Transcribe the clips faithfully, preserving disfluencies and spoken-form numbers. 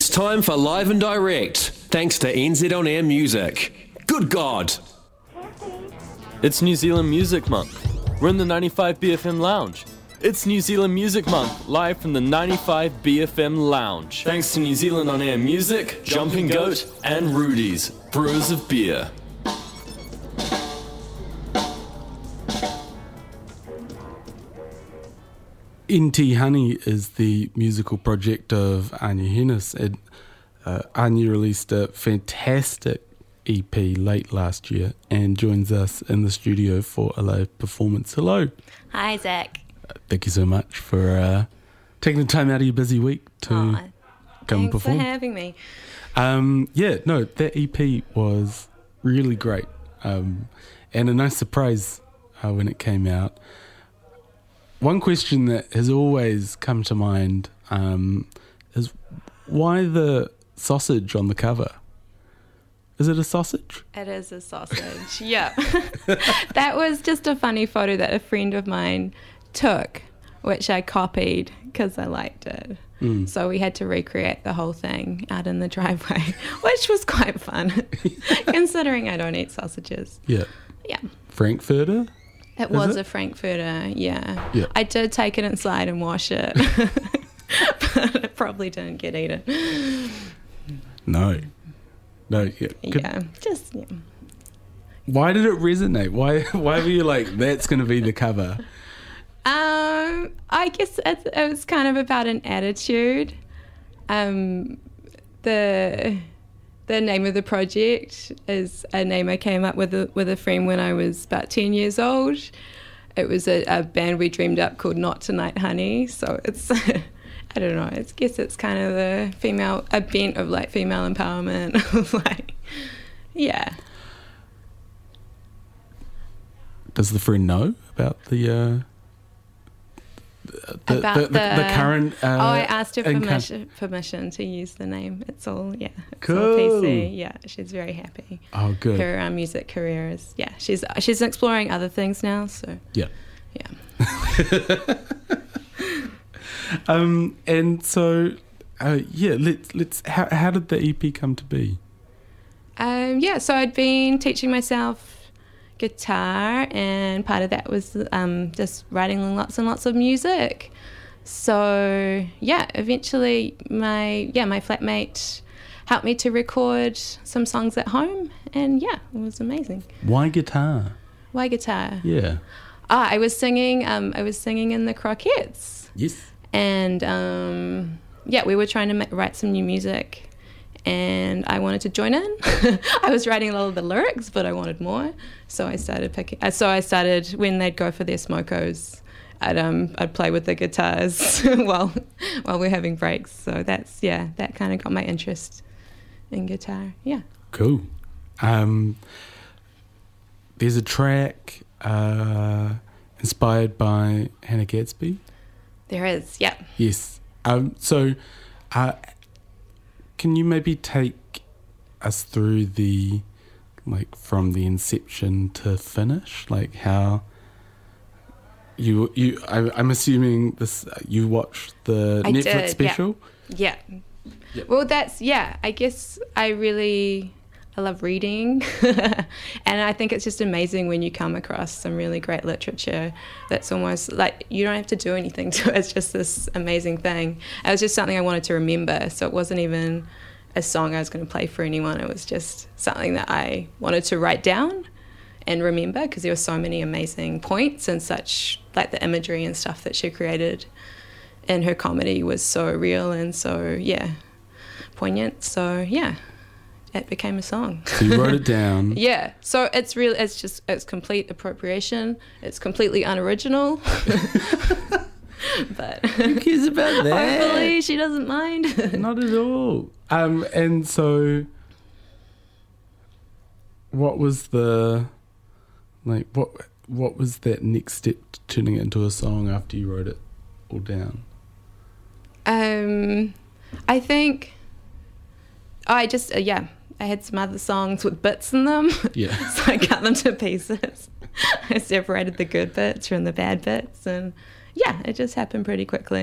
It's time for Live and Direct, thanks to N Z On Air Music. Good God! It's New Zealand Music Month. We're in the ninety-five B F M Lounge. It's New Zealand Music Month, live from the ninety-five B F M Lounge. Thanks to New Zealand On Air Music, Jumping Goat, and Rudy's, brewers of beer. N T Honey is the musical project of Anya Hennis. And, uh, Anya released a fantastic E P late last year and joins us in the studio for a live performance. Hello. Hi, Zach. Uh, thank you so much for uh, taking the time out of your busy week to oh, come thanks perform. for having me. Um, yeah, no, that E P was really great um, and a nice surprise uh, when it came out. One question that has always come to mind um, is why the sausage on the cover? Is it a sausage? It is a sausage, yeah. That was just a funny photo that a friend of mine took, which I copied because I liked it. Mm. So we had to recreate the whole thing out in the driveway, which was quite fun, considering I don't eat sausages. Yeah. Yeah. Frankfurter? It Is was it? a Frankfurter, yeah. yeah. I did take it inside and wash it, but it probably didn't get eaten. No. No, yeah. Could, yeah, just, yeah. Why did it resonate? Why Why were you like, that's going to be the cover? Um, I guess it, it was kind of about an attitude. Um, the... The name of the project is a name I came up with a, with a friend when I was about ten years old. It was a, a band we dreamed up called Not Tonight Honey. So it's, I don't know, I guess it's kind of the female, a bent of like female empowerment. like, yeah. Does the friend know about the... Uh The, about the, the, the, the current uh, oh I asked her income. permission, permission to use the name. It's all yeah it's cool. all P C. Yeah, she's very happy. Oh good. Her um, music career is yeah she's she's exploring other things now, so yeah yeah um and so uh, yeah let's let's how, how did the E P come to be? um yeah so I'd been teaching myself guitar, and part of that was um, just writing lots and lots of music. So yeah, eventually my yeah my flatmate helped me to record some songs at home, and yeah, it was amazing. Why guitar? Why guitar? Yeah. Ah, I was singing. Um, I was singing in the Croquettes. Yes. And um, yeah, we were trying to ma- write some new music. And I wanted to join in. I was writing a lot of the lyrics, but I wanted more. So I started picking. Uh, so I started when they'd go for their smokos. I'd um I'd play with the guitars while while we're having breaks. So that's yeah, that kind of got my interest in guitar. Yeah. Cool. Um, there's a track uh, inspired by Hannah Gadsby. There is. Yeah. Yes. Um. So. Uh, Can you maybe take us through the, like, from the inception to finish, like how you you? I, I'm assuming this. You watched the I Netflix did, special. Yeah. yeah. Well, that's yeah. I guess I really I love reading, and I think it's just amazing when you come across some really great literature that's almost like you don't have to do anything to it. It's just this amazing thing. It was just something I wanted to remember, so it wasn't even a song I was going to play for anyone. It was just something that I wanted to write down and remember, because there were so many amazing points and such, like the imagery and stuff that she created in her comedy was so real and so, yeah, poignant. So, yeah. It became a song. So you wrote it down. Yeah. So it's real. It's just it's complete appropriation. It's completely unoriginal. But who cares about that? Hopefully she doesn't mind. Not at all. Um. And so, what was the like? What What was that next step to turning it into a song after you wrote it all down? Um, I think. I just uh, yeah. I had some other songs with bits in them. Yeah. So I cut them to pieces. I separated the good bits from the bad bits, and yeah, it just happened pretty quickly.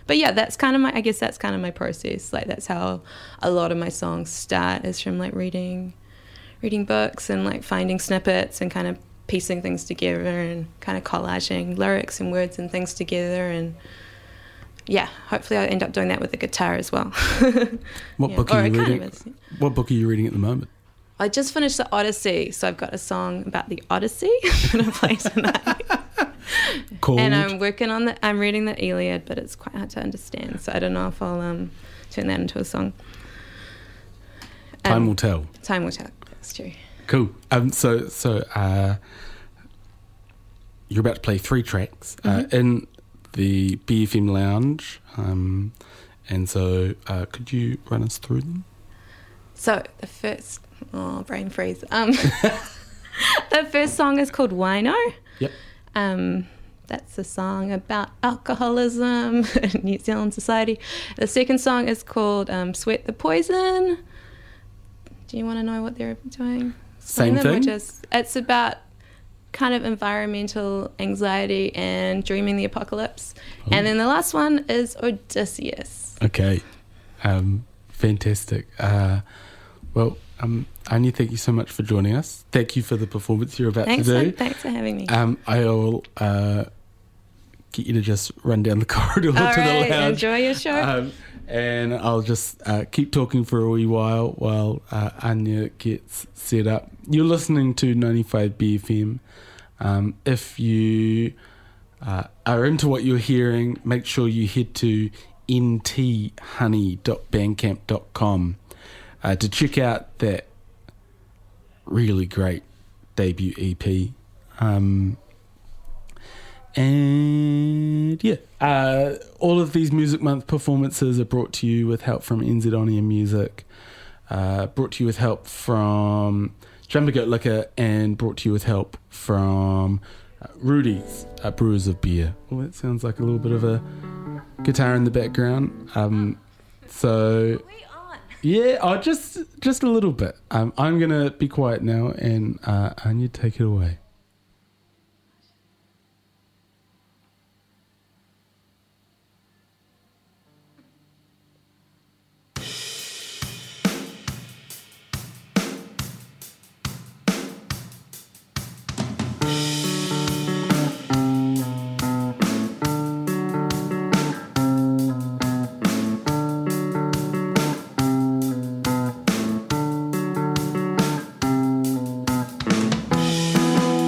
but yeah, that's kind of my, I guess that's kind of my process. Like that's how a lot of my songs start, is from like reading, reading books and like finding snippets and kind of piecing things together and kind of collaging lyrics and words and things together. And yeah, hopefully I end up doing that with the guitar as well. What yeah. book are or you it reading? Kind of is, yeah. What book are you reading at the moment? I just finished the Odyssey, so I've got a song about the Odyssey I'm going to play tonight. Called? And I'm working on the, I'm reading the Iliad, but it's quite hard to understand, so I don't know if I'll um, turn that into a song. Um, Time will tell. Time will tell, that's true. Cool. Um, so, so uh, you're about to play three tracks uh, Mm-hmm. in the B F M Lounge, um, and so uh, could you run us through them? So the first, oh, brain freeze. Um, the first song is called Wino. Yep. Um, that's a song about alcoholism in New Zealand society. The second song is called um, Sweat the Poison. Do you want to know what they're doing? Same Them, or thing? just, it's about kind of environmental anxiety and dreaming the apocalypse. Oh. And then the last one is Odysseus. Okay. Um, fantastic. Uh, well, um, Anya, thank you so much for joining us. Thank you for the performance you're about Thanks, to do. for, thanks for having me. Um, I'll uh, get you to just run down the corridor All to right, the lounge. enjoy your show. Um, and I'll just uh, keep talking for a wee while while uh, Anya gets set up. You're listening to ninety-five B F M. Um, if you uh, are into what you're hearing, make sure you head to n t honey dot bandcamp dot com uh, to check out that really great debut E P. Um, and yeah, uh, all of these Music Month performances are brought to you with help from N Z Onia Music, uh, brought to you with help from Jumping Goat Liquor, and brought to you with help from uh, Rudy's, uh, Brewers of Beer. Well, that sounds like a little bit of a guitar in the background. Um, so yeah, oh, just just a little bit. Um, I'm gonna be quiet now, and uh, Anya, take it away. Thank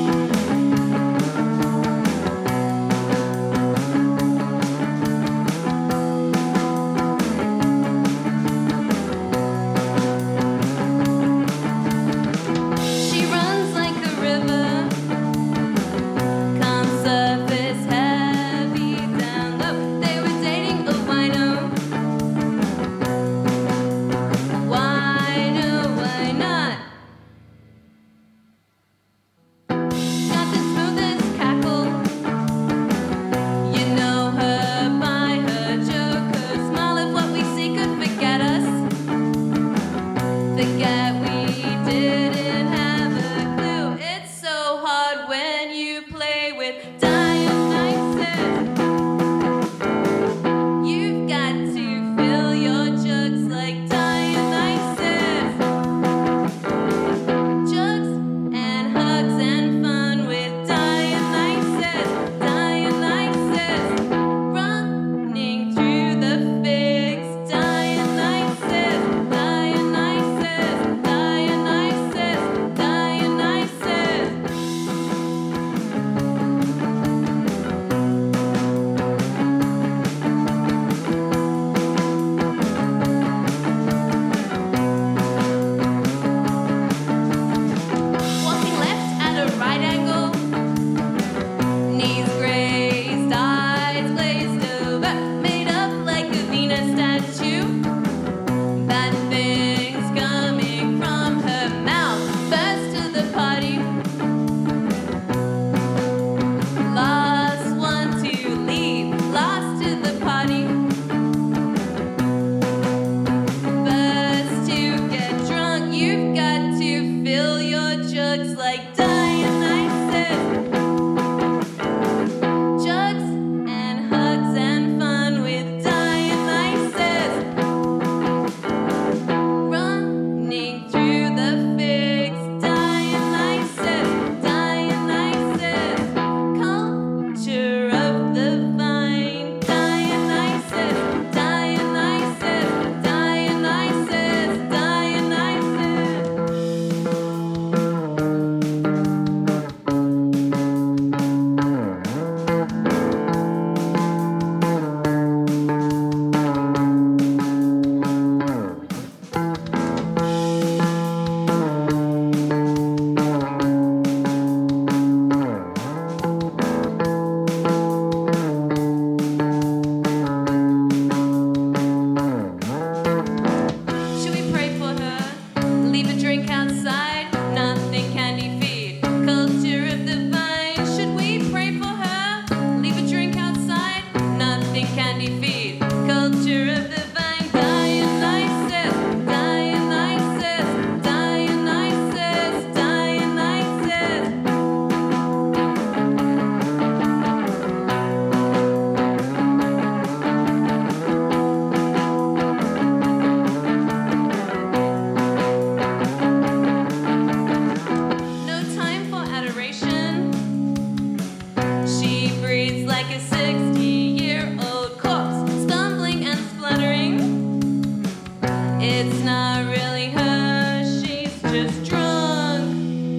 It's not really her, she's just drunk.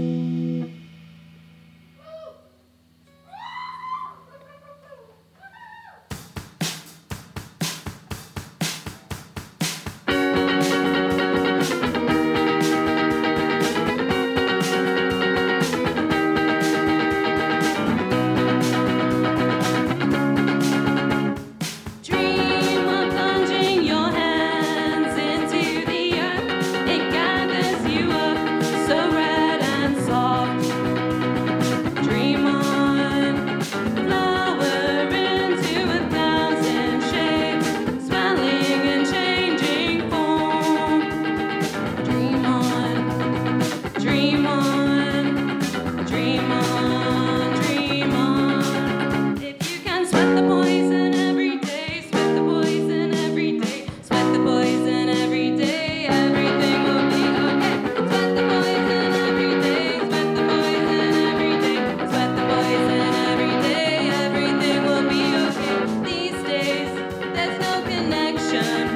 Dream of plunging your hands into the earth. It gathers you up, so red and soft. Dream on, flower into a thousand shapes, swelling and changing form. Dream on, dream on, dream on, dream on. If you can sweat the poison every day, sweat the poison every day, sweat the poison every day, everything will be okay. Sweat the poison every day, sweat the poison every day, sweat the poison every day, everything will be okay. These days, there's no connection.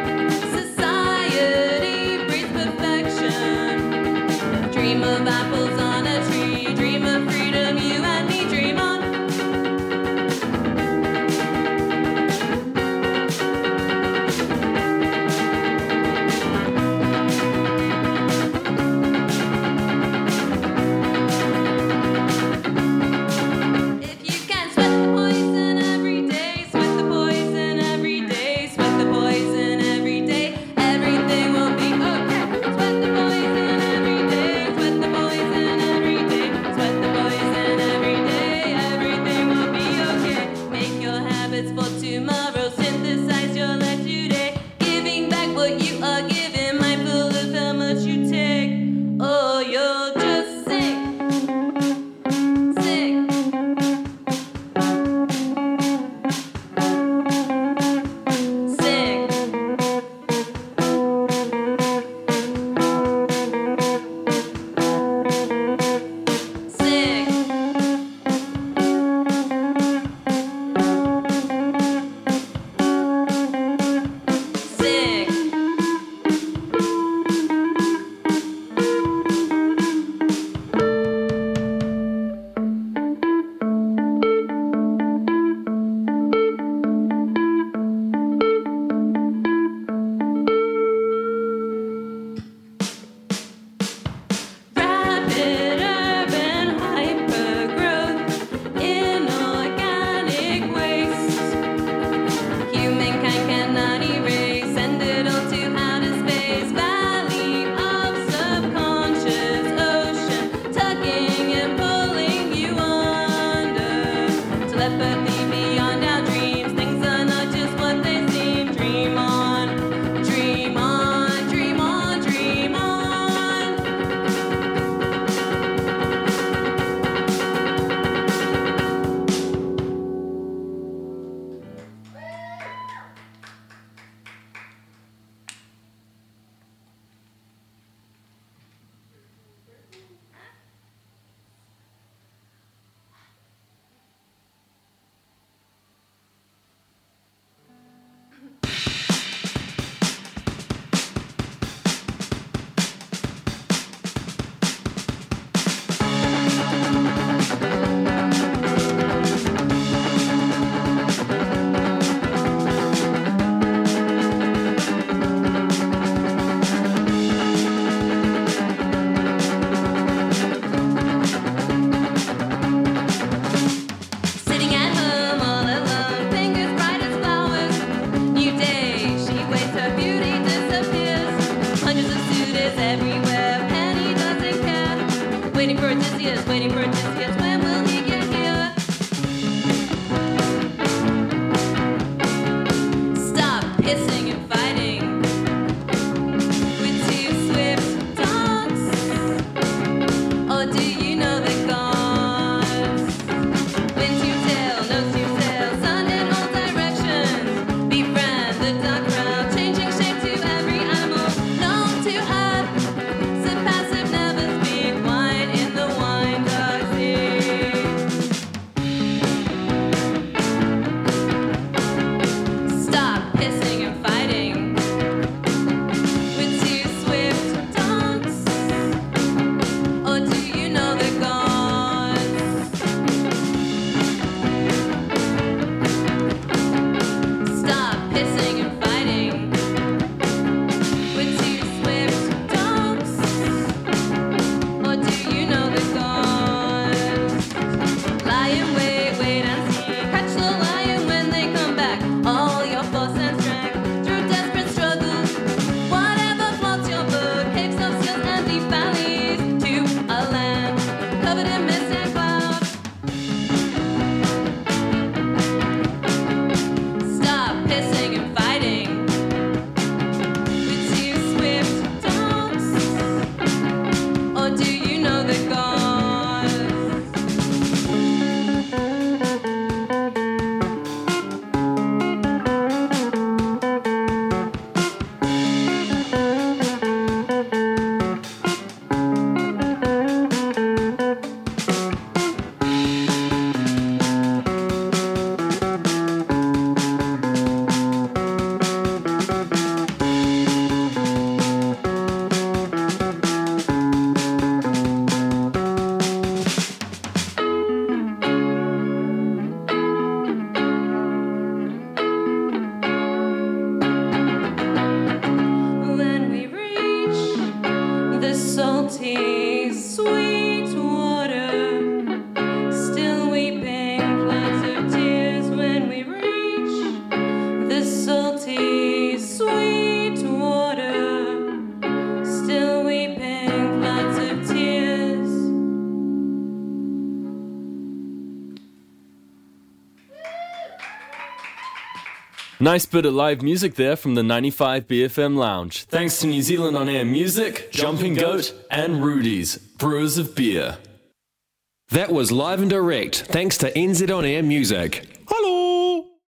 Society breeds perfection. Dream of apples on a tree, dream of freedom, you and me, dream on. If you can sweat the poison every day, sweat the poison every day, sweat the poison every day, everything will be okay. Sweat the poison every day, sweat the poison every day, sweat the poison every day, everything will be okay. Make your habits for tomorrow, synthesize your life today, giving back what you are given, mindful of how much you take. Oh, you're just sick, sick. Sick. Sick. Sick. Rapid urban hypergrowth, inorganic waste. Humankind cannot erase, send it all to outer space. Valley of subconscious ocean, tugging and pulling you under. Telepathy beyond our dreams, things are not just what they seem. Dream on, dream on, dream on, dream on. Sitting at home all alone, fingers bright as flowers. New day, she waits, her beauty disappears. Hundreds of students everywhere, Penny doesn't care. Waiting for Odysseus, waiting for Odysseus, when will he get here? Stop pissing and fighting with two swift dogs. Or do you know the gods? Wind to tail, nose to tail, sun in all directions. Befriend the dark crowd, changing shape to every animal known to earth. Sit passive, never speak, wine in the wine dogs. salty, sweet water, still weeping floods of tears when we reach the salty, sweet water, still weeping floods of tears. Nice bit of live music there from the ninety-five B F M Lounge. Thanks to New Zealand On Air Music, Jumping Goat, and Rudy's, brewers of beer. That was live and direct, thanks to N Z On Air Music.